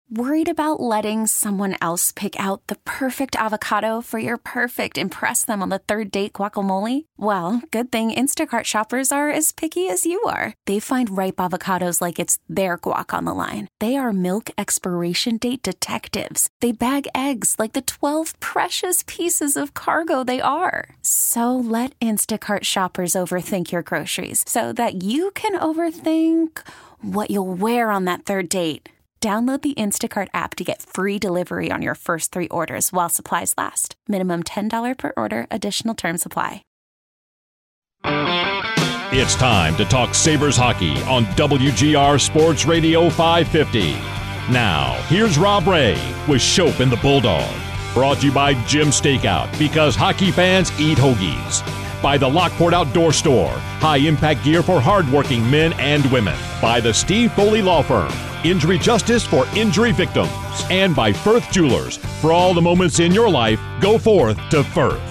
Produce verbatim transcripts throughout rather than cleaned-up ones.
Worried about letting someone else pick out the perfect avocado for your perfect impress them on the third date guacamole? Well, good thing Instacart shoppers are as picky as you are. They find ripe avocados like it's their guac on the line. They are milk expiration date detectives. They bag eggs like the twelve precious pieces of cargo they are. So let Instacart shoppers overthink your groceries so that you can overthink what you'll wear on that third date. Download the Instacart app to get free delivery on your first three orders while supplies last. Minimum ten dollars per order. Additional terms apply. It's time to talk Sabres hockey on W G R Sports Radio five fifty. Now, here's Rob Ray with Schopp and the Bulldog. Brought to you by Jim Stakeout, because hockey fans eat hoagies. By the Lockport Outdoor Store, high-impact gear for hardworking men and women. By the Steve Foley Law Firm, injury justice for injury victims. And by Firth Jewelers, for all the moments in your life, go forth to Firth.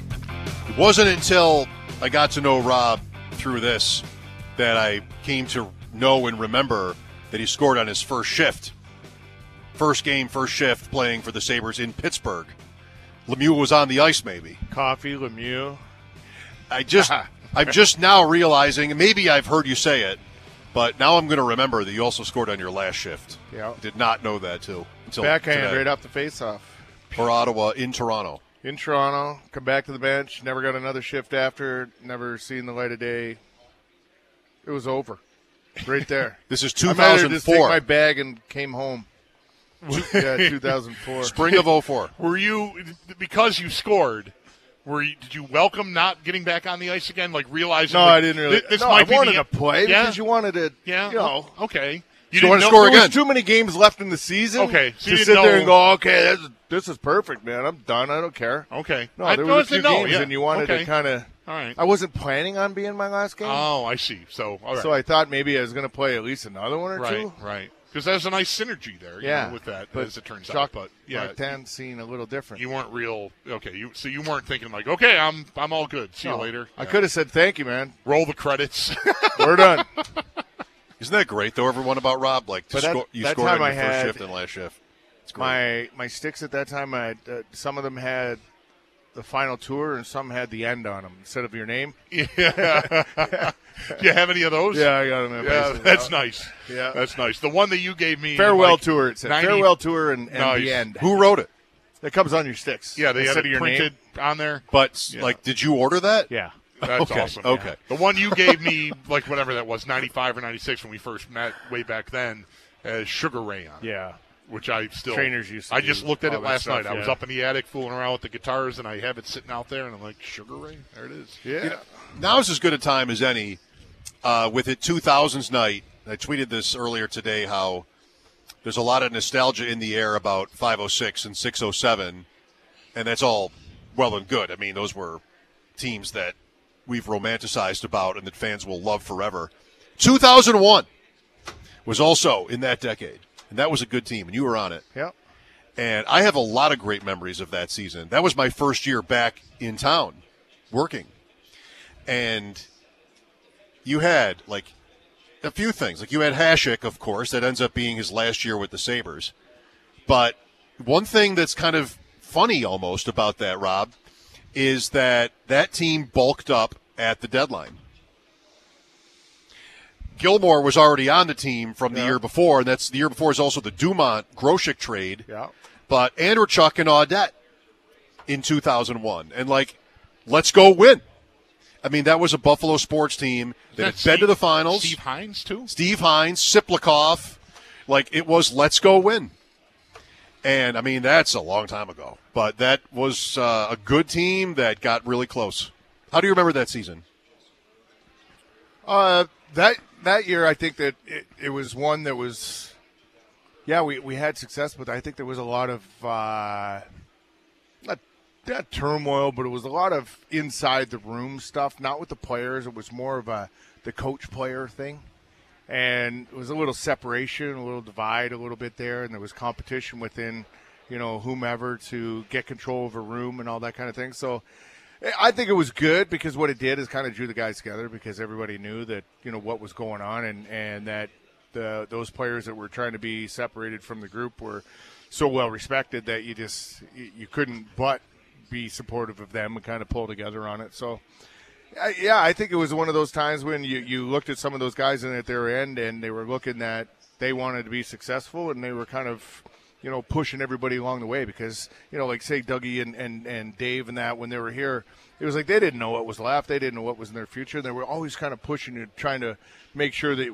It wasn't until I got to know Rob through this that I came to know and remember that he scored on his first shift. First game, first shift, playing for the Sabres in Pittsburgh. Lemieux was on the ice, maybe. Coffee, Lemieux. I just, I'm just now realizing, maybe I've heard you say it, but now I'm going to remember that you also scored on your last shift. Yeah. Did not know that, too. Until Backhand today. right off the faceoff. For Ottawa in Toronto. In Toronto, come back to the bench, never got another shift after, never seen the light of day. It was over. Right there. This is two two thousand four. thousand I just took four. my bag and came home. Yeah, two thousand four. Spring of oh four. Were you, because you scored, were you, did you welcome not getting back on the ice again, like realizing? No, like, I didn't really. Th- this no, might I be wanted the, to play yeah? because you wanted to, Yeah. you know. Okay. You didn't wanted to know- score There again. was too many games left in the season. Okay, so to you sit didn't there know- and go, okay, this, this is perfect, man. I'm done. I don't care. Okay. No, I there no, were I a few said no, games, yeah. and you wanted okay. to kind of. All right. I wasn't planning on being my last game. Oh, I see. So, all right. So I thought maybe I was going to play at least another one or right, two. right. Because there's a nice synergy there, you Yeah, know, with that, but as it turns Jacques out. But yeah, Martin seemed a little different. you weren't real. Okay, you so you weren't thinking like, okay, I'm I'm all good. See No, you later. I Yeah. could have said thank you, man. Roll the credits. We're done. Isn't that great, though, everyone, about Rob? Like, to But that- score, you that scored on time your I first had- shift and last shift. It's great. My my sticks at that time, I had, uh, some of them had the final tour, and some had the end on them instead of your name. Yeah. Do you have any of those? Yeah, I got them. Yeah, that's nice. Yeah. That's nice. The one that you gave me. Farewell like, tour. It said ninety farewell tour and, and Nice. the end. Who wrote it? That comes on your sticks. Yeah, they had instead it of your printed name. on there. But, Yeah. like, did you order that? Yeah. That's Okay, awesome. okay. The one you gave me, like whatever that was, ninety-five or ninety-six when we first met way back then, has Sugar Ray on it. Yeah. Which I still Trainers used to I do just looked at all it that last stuff, night. I was yeah. up in the attic fooling around with the guitars, and I have it sitting out there, and I'm like, Sugar Ray, there it is. Yeah. You know, now's as good a time as any uh, with it two thousands night. I tweeted this earlier today how there's a lot of nostalgia in the air about five oh six and six oh seven, and that's all well and good. I mean, those were teams that we've romanticized about and that fans will love forever. two thousand one was also in that decade, and that was a good team, and you were on it. Yep. And I have a lot of great memories of that season. That was my first year back in town working. And you had, like, a few things. Like, you had Hasek, of course. That ends up being his last year with the Sabres. But one thing that's kind of funny almost about that, Rob, is that that team bulked up at the deadline. Gilmore was already on the team from the Yeah. year before, and that's the year before is also the Dumont-Grosek trade. Yeah. But Andrechuk and Audette in two thousand one. And, like, let's go win. I mean, that was a Buffalo sports team that had been to the finals. Steve Hines, too? Steve Hines, Siplikov. Like, it was let's go win. And, I mean, that's a long time ago. But that was uh, a good team that got really close. How do you remember that season? Uh, that that year, I think that it, it was one that was, yeah, we, we had success, but I think there was a lot of, uh, not, not turmoil, but it was a lot of inside the room stuff, not with the players. It was more of a the coach-player thing. And it was a little separation, a little divide a little bit there, and there was competition within, you know, whomever to get control of a room and all that kind of thing. So I think it was good because what it did is kind of drew the guys together because everybody knew that, you know, what was going on and, and that the those players that were trying to be separated from the group were so well respected that you just you, you couldn't but be supportive of them and kind of pull together on it. So, I, yeah, I think it was one of those times when you, you looked at some of those guys in at their end and they were looking that they wanted to be successful and they were kind of, you know, pushing everybody along the way because, you know, like say Dougie and, and, and Dave and that when they were here, it was like they didn't know what was left. They didn't know what was in their future. They were always kind of pushing and trying to make sure that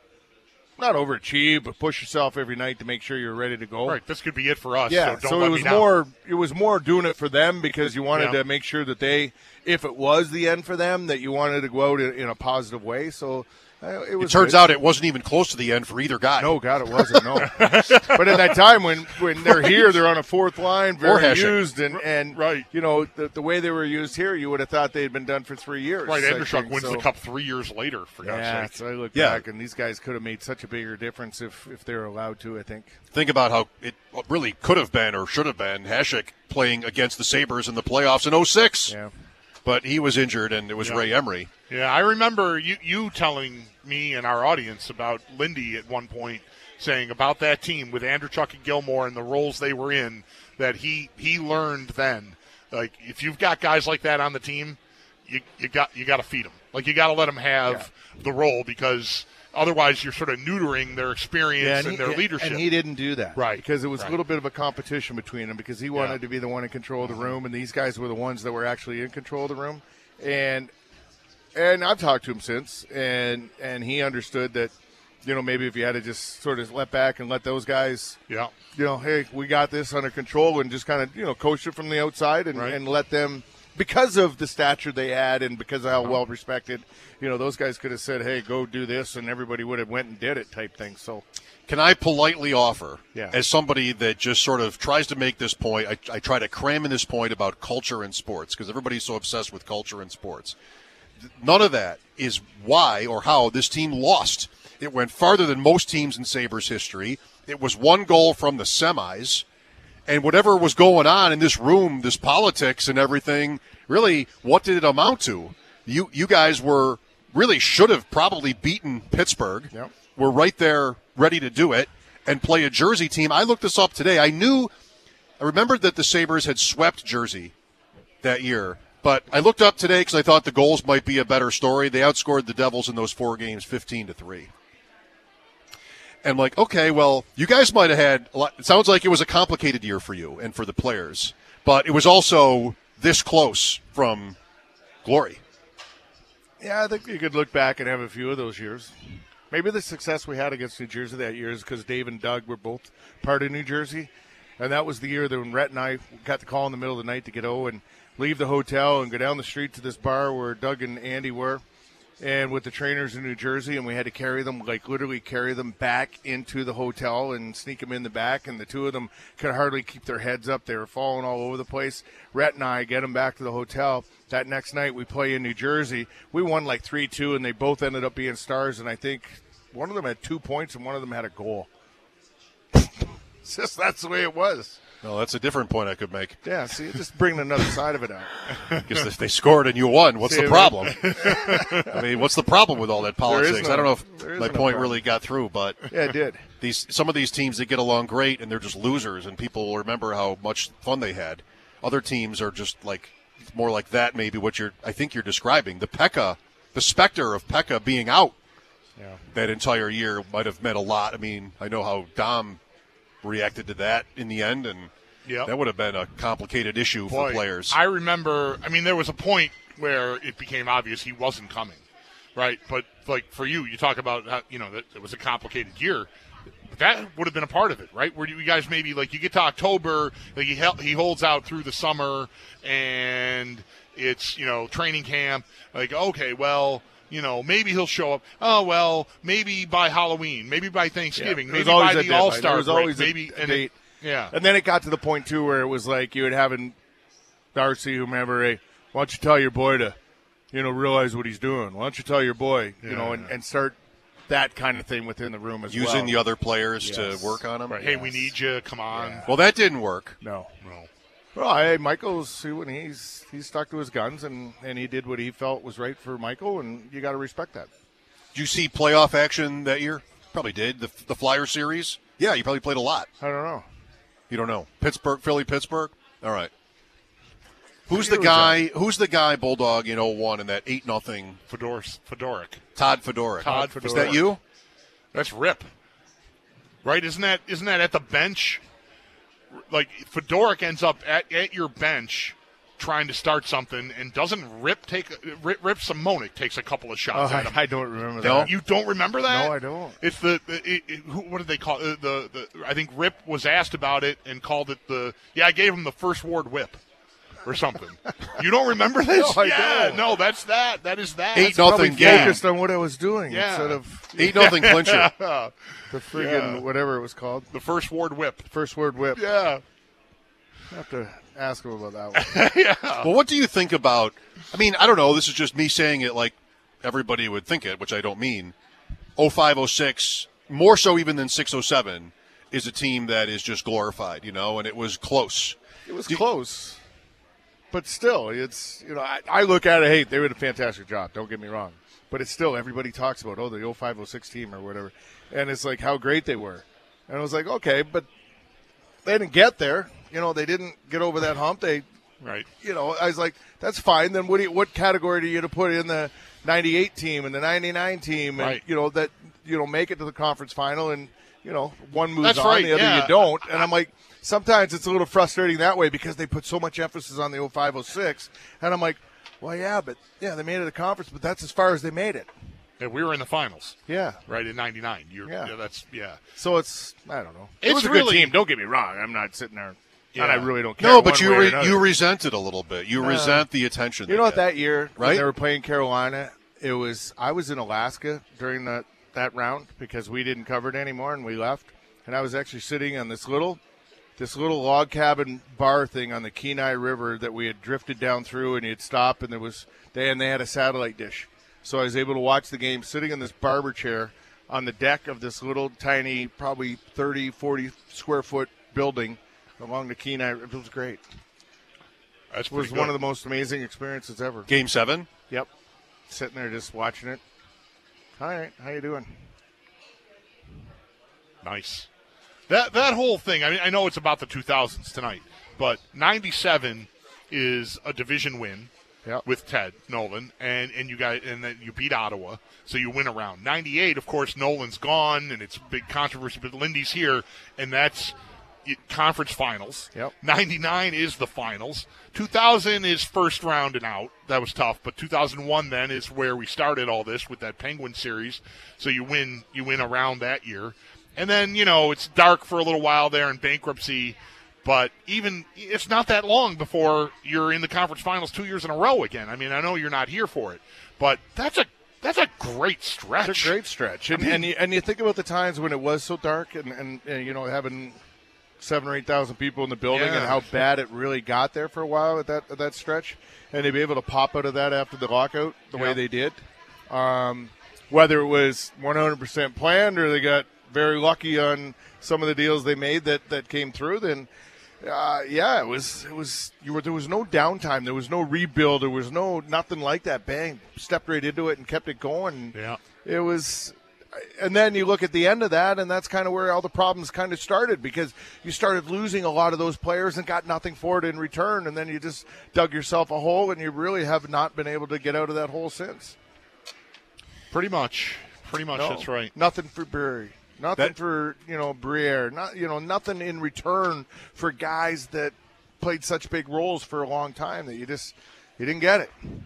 not overachieve, but push yourself every night to make sure you're ready to go. Right, this could be it for us. Yeah, so, don't so let it was me down. more. It was more doing it for them because you wanted Yeah. to make sure that they, if it was the end for them, that you wanted to go out in, in a positive way. So uh, it was. It turns good. out it wasn't even close to the end for either guy. No, God, it wasn't. No, but at that time when, when they're here, they're on a fourth line, very Hasek. used, and, and Right. you know the, the way they were used here, you would have thought they'd been done for three years. Right, I Andreshuk think, wins so. the cup three years later, for God's Yeah, sake. so I look Yeah. back, and these guys could have made such a bigger difference if if they were allowed to. I think. Think about how it really could have been or should have been Hasek playing against the Sabres in the playoffs in oh six. Yeah. But he was injured, and it was Yeah. Ray Emery. Yeah, I remember you, you telling me and our audience about Lindy at one point saying about that team with Andrechuk and Gilmore and the roles they were in that he, he learned then. Like, if you've got guys like that on the team, you you got you got to feed them. Like, you got to let them have the role because otherwise you're sort of neutering their experience and, he, their leadership. And he didn't do that. Right, Because it was right. a little bit of a competition between them because he wanted Yeah. to be the one in control of the room, and these guys were the ones that were actually in control of the room. And and I've talked to him since, and, and he understood that, you know, maybe if you had to just sort of let back and let those guys, yeah. you know, hey, we got this under control and just kind of, you know, coach it from the outside and, Right. and let them, because of the stature they had and because of how well respected, you know, those guys could have said, hey, go do this, and everybody would have went and did it type thing. So, Can I politely offer, Yeah. as somebody that just sort of tries to make this point, I, I try to cram in this point about culture in sports because everybody's so obsessed with culture in sports. None of that is why or how this team lost. It went farther than most teams in Sabres history. It was one goal from the semis. And whatever was going on in this room, this politics and everything, really, what did it amount to? You you guys were really should have probably beaten Pittsburgh. Yep. We're right there ready to do it and play a Jersey team. I looked this up today. I knew, I remembered that the Sabres had swept Jersey that year. But I looked up today because I thought the goals might be a better story. They outscored the Devils in those four games fifteen to three. And I'm like, okay, well, you guys might have had a lot. It sounds like it was a complicated year for you and for the players. But it was also this close from glory. yeah, I think you could look back and have a few of those years. Maybe the success we had against New Jersey that year is because Dave and Doug were both part of New Jersey. And that was the year that when Rhett and I got the call in the middle of the night to get O and leave the hotel and go down the street to this bar where Doug and Andy were, and with the trainers in New Jersey, and we had to carry them, like literally carry them back into the hotel and sneak them in the back, and the two of them could hardly keep their heads up. They were falling all over the place. Rhett and I get them back to the hotel. That next night we play in New Jersey. We won like three two, and they both ended up being stars, and I think one of them had two points and one of them had a goal. It's just that's the way it was. No, that's a different point I could make. Yeah, see, just bringing another side of it out. Because if they scored and you won, what's See, the I problem? I mean, what's the problem with all that is politics? no- I don't know if there is my no point problem. really got through, but Yeah, it did. these some of these teams that get along great and they're just losers and people will remember how much fun they had. Other teams are just like more like that, maybe what you're I think you're describing. The Pekka, the specter of Pekka being out Yeah. that entire year might have meant a lot. I mean, I know how Dom reacted to that in the end, and Yep. that would have been a complicated issue Boy, for players. I remember, I mean, there was a point where it became obvious he wasn't coming, right? But, like, for you, you talk about, how, you know, that it was a complicated year. That would have been a part of it, right? Where you guys maybe, like, you get to October, like he, hel- he holds out through the summer, and it's, you know, training camp. Like, okay, well, you know, maybe he'll show up. Oh, well, maybe by Halloween, maybe by Thanksgiving, Yeah, there was maybe always by a the deadline. All-Star There was break, always a- maybe, a and date. It, yeah. And then it got to the point, too, where it was like you would have in Darcy, whomever, hey, why don't you tell your boy to, you know, realize what he's doing? Why don't you tell your boy, you Yeah, know, and, yeah. and start that kind of thing within the room as well. Using the other players Yes. to work on them. Right. Hey, we need you. Come on. Yeah. Well, that didn't work. No. No. Well, hey, Michael's when he's he's stuck to his guns, and, and he did what he felt was right for Michael, and you got to respect that. Did you see playoff action that year? Probably did. The, the Flyer series? Yeah, you probably played a lot. I don't know. You don't know. Pittsburgh, Philly, Pittsburgh? All right. Who's the guy, who's the guy, Bulldog, in oh one in that eight nothing? Fedor, Fedoruk. Todd Fedoruk. Todd Fedoruk. Is that you? That's Rip. Right? Isn't that isn't that at the bench? Like, Fedoruk ends up at, at your bench trying to start something, and doesn't Rip take Rip, Rip Simonik takes a couple of shots oh, at him. I, I don't remember no? that. You don't remember that? No, I don't. It's the, it, it, who, what did they call it? The, the I think Rip was asked about it and called it the yeah. I gave him the first ward whip or something. You don't remember this? No, I yeah, don't. no, that's that. That is that. Eight That's nothing Probably game. focused on what I was doing Yeah. instead of Eight nothing clincher. Yeah. the friggin' Yeah. whatever it was called. The first ward whip. First word whip. Yeah. I have to ask him about that one. yeah. Well, what do you think about? I mean, I don't know. This is just me saying it like everybody would think it, which I don't mean. oh five oh six, more so even than six oh seven, is a team that is just glorified, you know, and it was close. It was Do- close. But still, it's, you know, I, I look at it, hey, they did a fantastic job, don't get me wrong. But it's still, everybody talks about, oh, the oh five oh six team or whatever. And it's like how great they were. And I was like, okay, but they didn't get there. You know, they didn't get over that hump. They, Right. you know, I was like, that's fine. Then what do you, what category do you to put in the ninety-eight team and the ninety-nine team and, Right. you know, that, you know, make it to the conference final and, you know, one moves That's on, right, the other yeah. you don't. And I'm like, sometimes it's a little frustrating that way because they put so much emphasis on the oh five oh six. And I'm like, well, yeah, but, yeah, they made it to the conference, but that's as far as they made it. Yeah, we were in the finals, Yeah. right, in ninety-nine. You're, Yeah. yeah. That's, yeah. So it's, I don't know. It It's was a really- good team. Don't get me wrong. I'm not sitting there. Yeah. And I really don't care. No, but one you way or re- another. you resent it a little bit. You resent the attention. You they know what? get. That year, Right? when they were playing Carolina, it was I was in Alaska during that that round because we didn't cover it anymore and we left. And I was actually sitting on this little this little log cabin bar thing on the Kenai River that we had drifted down through, and you'd stop, and there was they and they had a satellite dish, so I was able to watch the game sitting in this barber chair on the deck of this little tiny, probably thirty, forty square foot building along the Kenai. It was great. That's It was pretty one good. of the most amazing experiences ever. Game seven. Yep. Sitting there just watching it. All right, how you doing? Nice. That that whole thing, I mean, I know it's about the two thousands tonight, but ninety-seven is a division win Yep. with Ted Nolan, and, and you got and then you beat Ottawa, so you win a round. ninety-eight, of course, Nolan's gone, and it's a big controversy, but Lindy's here, and that's it, conference finals. Yep. ninety-nine is the finals. two thousand is first round and out. That was tough, but two thousand one then is where we started all this with that Penguin series. So you win you win a round that year. And then, you know, it's dark for a little while there in bankruptcy, but even it's not that long before you're in the conference finals two years in a row again. I mean, I know you're not here for it, but that's a that's a great stretch. It's a great stretch. And, I mean- and, you, and you think about the times when it was so dark and, and, and you know, having seven or eight thousand people in the building Yeah. and how bad it really got there for a while at that at that stretch. And to be able to pop out of that after the lockout the way Yeah. they did, um, whether it was one hundred percent planned or they got very lucky on some of the deals they made that, that came through, then uh, yeah, it was it was you were there was no downtime, there was no rebuild, there was no nothing like that. Bang, stepped right into it and kept it going. Yeah. It was, and then you look at the end of that, and that's kind of where all the problems kind of started because you started losing a lot of those players and got nothing for it in return, and then you just dug yourself a hole, and you really have not been able to get out of that hole since. Pretty much. Pretty much, No, that's right. Nothing for Barry. Nothing That- for, you know, Briere. Not, you know, nothing in return for guys that played such big roles for a long time that you just you didn't get it.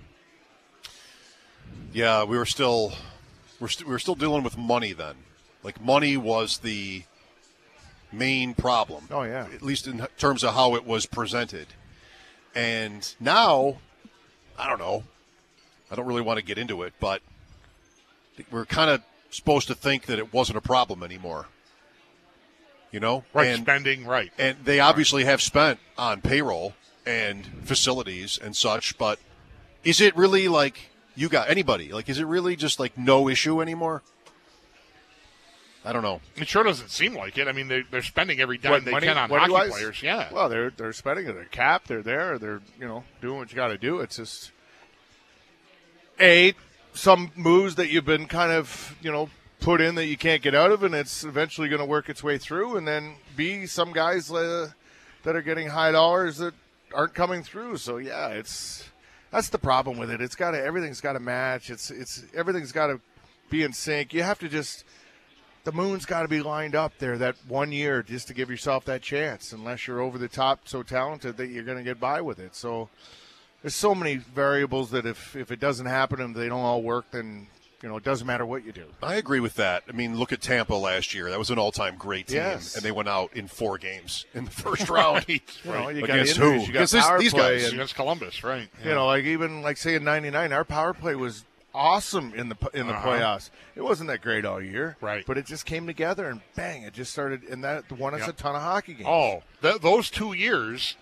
Yeah, we were still we're st- we were still dealing with money then. Like money was the main problem. Oh, yeah. At least in terms of how it was presented. And now, I don't know. I don't really want to get into it, but we're kind of supposed to think that it wasn't a problem anymore. You know? Right, And, spending, right. and they obviously have spent on payroll and facilities and such, but is it really like you got anybody? Like, is it really just like no issue anymore? I don't know. It sure doesn't seem like it. I mean, they, they're spending every dime What, they money- can on hockey money-wise? players. Yeah. Well, they're they're spending it. They're capped. They're there. They're, you know, doing what you got to do. It's just a some moves that you've been kind of, you know, put in that you can't get out of, and it's eventually going to work its way through. And then B, some guys uh, that are getting high dollars that aren't coming through. So yeah, it's that's the problem with it. It's got to everything's got to match. It's it's everything's got to be in sync. You have to just the moon's got to be lined up there that one year just to give yourself that chance. Unless you're over the top, so talented that you're going to get by with it. So there's so many variables that if if it doesn't happen and they don't all work, then you know it doesn't matter what you do. I agree with that. I mean, look at Tampa last year. That was an all-time great team, yes. and they went out in four games in the first round. right. You know, you Against got injuries, who? You got Because power these play guys. and, Against Columbus, right? Yeah. you know, like even like say in ninety-nine, our power play was awesome in the in the Uh-huh. playoffs. It wasn't that great all year, Right. But it just came together and bang, it just started. And that won us Yep. a ton of hockey games. Oh, th- those two years,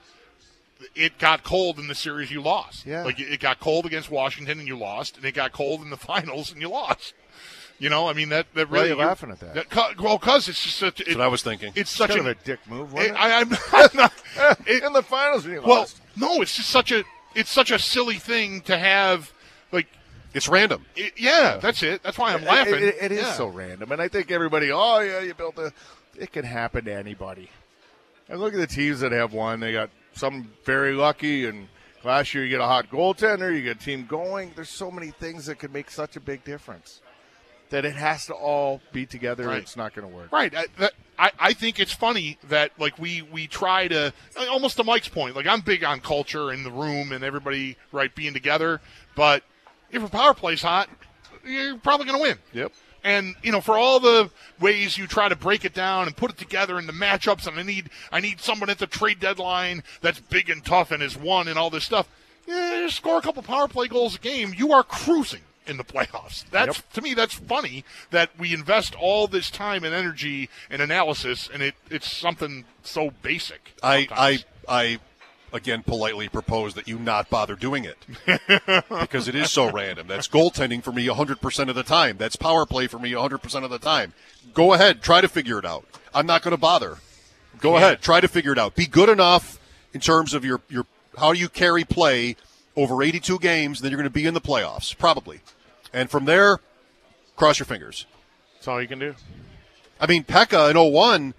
it got cold in the series you lost. Yeah. Like, it got cold against Washington and you lost, and it got cold in the finals and you lost. You know, I mean, that, that Why are really. you laughing at that? that cu- well, because it's just such. It, That's what I was thinking. It's such kind a, of a dick move. it, Wasn't it? I, I'm, I'm not. It, in the finals, when you well, lost. no, it's just such a. It's such a silly thing to have. Like, It's random. it, yeah, that's it. That's why I'm laughing. It, it, it is Yeah. so random, and I think everybody. Oh yeah, you built a. It can happen to anybody. And look at the teams that have won. They got some very lucky, and last year you get a hot goaltender, you get a team going. There's so many things that could make such a big difference that it has to all be together. Right. It's not going to work. Right. I, that, I, I think it's funny that, like, we, we try to, almost to Mike's point, like, I'm big on culture in the room and everybody, right, being together. But if a power play's hot, you're probably going to win. Yep. And, you know, for all the ways you try to break it down and put it together in the matchups, and I need I need someone at the trade deadline that's big and tough and has won and all this stuff, yeah, score a couple power play goals a game, you are cruising in the playoffs. That's Yep. to me, that's funny that we invest all this time and energy and analysis, and it, it's something so basic. I, sometimes. I, I, again, politely propose that you not bother doing it because it is so random. That's goaltending for me one hundred percent of the time. That's power play for me one hundred percent of the time. Go ahead. Try to figure it out. I'm not going to bother. Go Yeah. ahead. Try to figure it out. Be good enough in terms of your, your how you carry play over eighty-two games, then you're going to be in the playoffs, probably. And from there, cross your fingers. That's all you can do. I mean, Pekka in oh one,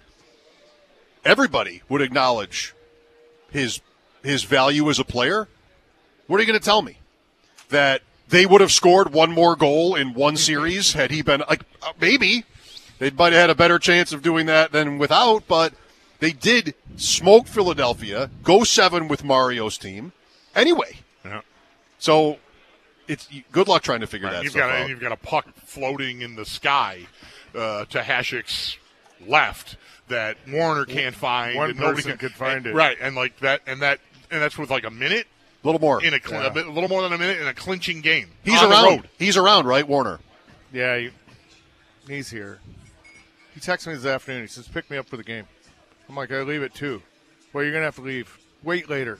everybody would acknowledge his his value as a player. What are you going to tell me? That they would have scored one more goal in one series had he been like uh, maybe they might have had a better chance of doing that than without, but they did smoke Philadelphia, go seven with Mario's team anyway. Yeah. So it's good luck trying to figure Right. that You've stuff got a, out. you've got a puck floating in the sky uh, to Hasek's left that Warner can't find. One and nobody person can, could find and- it. right? And like that, and that, and that's with like a minute A little more. in a, cl- Yeah. a, bit, a little more than a minute in a clinching game. He's on around. The road. He's around, right, Warner? Yeah, you, he's here. He texted me this afternoon. He says, pick me up for the game. I'm like, I leave at two. Well, you're going to have to leave. Wait later.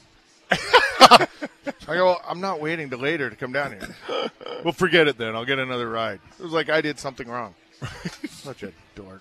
I go, I'm not waiting till later to come down here. Well, forget it then. I'll get another ride. It was like I did something wrong. Such a dork.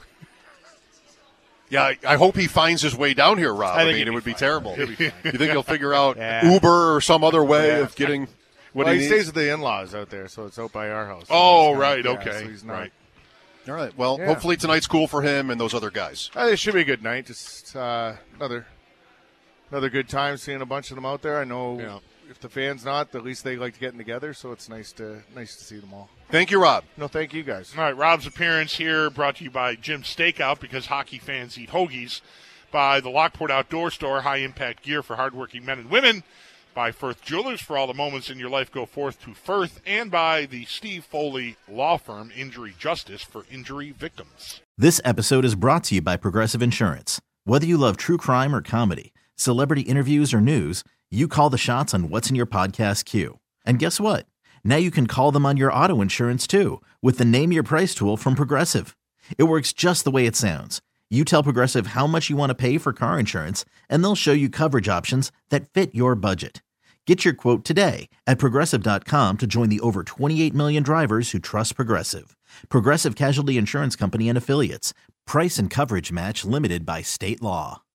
Yeah, I, I hope he finds his way down here, Rob. I I, think mean, he'll it be would be fine. terrible. He'll be fine. You think he'll figure out Yeah. Uber or some other way Yeah. of getting what Well, he, he needs? stays with the in-laws out there, so it's out by our house. So Oh, he's not- right, yeah, okay, so he's not- right. All right. Well, Yeah. hopefully tonight's cool for him and those other guys. I think it should be a good night. Just uh, another another good time seeing a bunch of them out there. I know Yeah. if the fans not, at least they like getting together. So it's nice to nice to see them all. Thank you, Rob. No, thank you guys. All right, Rob's appearance here brought to you by Jim's Steakout, because hockey fans eat hoagies. By the Lockport Outdoor Store, high-impact gear for hardworking men and women. By Firth Jewelers, for all the moments in your life go forth to Firth. And by the Steve Foley Law Firm, Injury Justice, for injury victims. This episode is brought to you by Progressive Insurance. Whether you love true crime or comedy, celebrity interviews or news, you call the shots on what's in your podcast queue. And guess what? Now you can call them on your auto insurance too, with the Name Your Price tool from Progressive. It works just the way it sounds. You tell Progressive how much you want to pay for car insurance, and they'll show you coverage options that fit your budget. Get your quote today at Progressive dot com to join the over twenty-eight million drivers who trust Progressive. Progressive Casualty Insurance Company and Affiliates. Price and coverage match limited by state law.